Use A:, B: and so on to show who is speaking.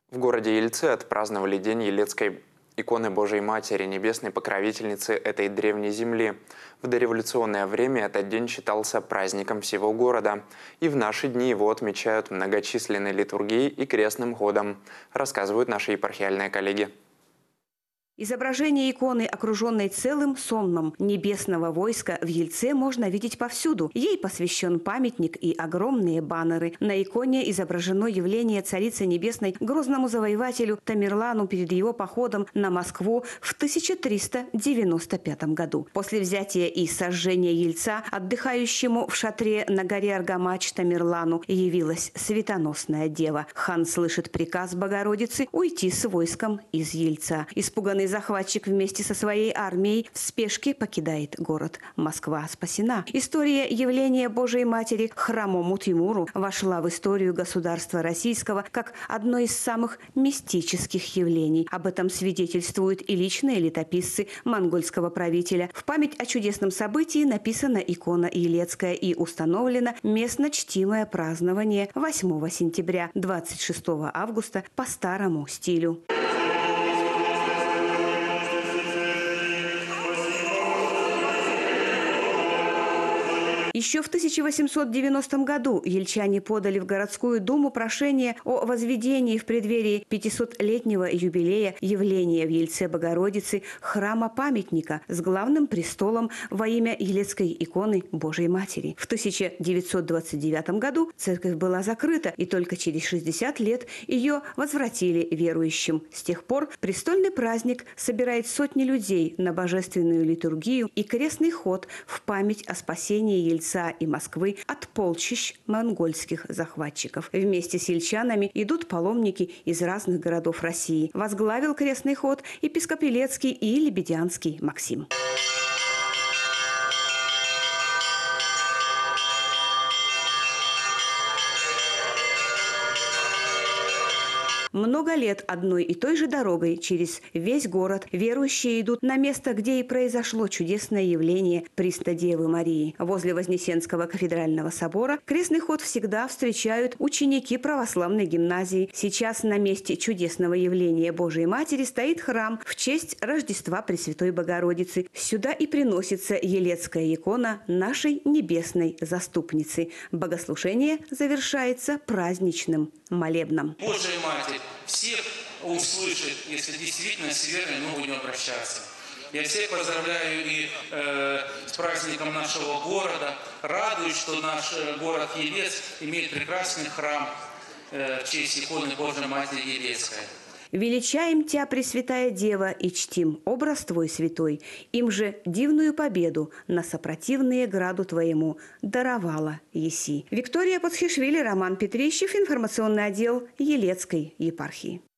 A: В городе Ельце отпраздновали День Елецкой иконы Божией Матери, небесной покровительницы этой древней земли. В дореволюционное время этот день считался праздником всего города. И в наши дни его отмечают многочисленной литургией и крестным ходом, рассказывают наши епархиальные коллеги.
B: Изображение иконы, окруженной целым сонмом небесного войска, в Ельце можно видеть повсюду. Ей посвящен памятник и огромные баннеры. На иконе изображено явление Царицы Небесной грозному завоевателю Тамерлану перед его походом на Москву в 1395 году. После взятия и сожжения Ельца отдыхающему в шатре на горе Аргамач Тамерлану явилась светоносная дева. Хан слышит приказ Богородицы уйти с войском из Ельца. Испуганный захватчик вместе со своей армией в спешке покидает город. Москва спасена. История явления Божией Матери хромому Тимуру вошла в историю государства российского как одно из самых мистических явлений. Об этом свидетельствуют и личные летописцы монгольского правителя. В память о чудесном событии написана икона Елецкая и установлено местно чтимое празднование 8 сентября, 26 августа по старому стилю. Еще в 1890 году ельчане подали в городскую думу прошение о возведении в преддверии 500-летнего юбилея явления в Ельце Богородицы храма-памятника с главным престолом во имя Елецкой иконы Божией Матери. В 1929 году церковь была закрыта, и только через 60 лет ее возвратили верующим. С тех пор престольный праздник собирает сотни людей на божественную литургию и крестный ход в память о спасении Ельца и Москвы от полчищ монгольских захватчиков. Вместе с ельчанами идут паломники из разных городов России. Возглавил крестный ход епископ Елецкий и Лебедянский Максим. Много лет одной и той же дорогой через весь город верующие идут на место, где и произошло чудесное явление Престой Девы Марии. Возле Вознесенского кафедрального собора крестный ход всегда встречают ученики православной гимназии. Сейчас на месте чудесного явления Божией Матери стоит храм в честь Рождества Пресвятой Богородицы. Сюда и приносится Елецкая икона нашей небесной заступницы. Богослужение завершается праздничным молебном.
C: Божья Матерь всех услышит, если действительно с верой мы будем обращаться. Я всех поздравляю и с праздником нашего города. Радуюсь, что наш город Елец имеет прекрасный храм в честь иконы Божьей Матери Елецкой.
B: Величаем Тя, Пресвятая Дева, и чтим образ Твой святой. Им же дивную победу на сопротивные граду Твоему даровала еси. Виктория Пацхишвили, Роман Петрищев, информационный отдел Елецкой епархии.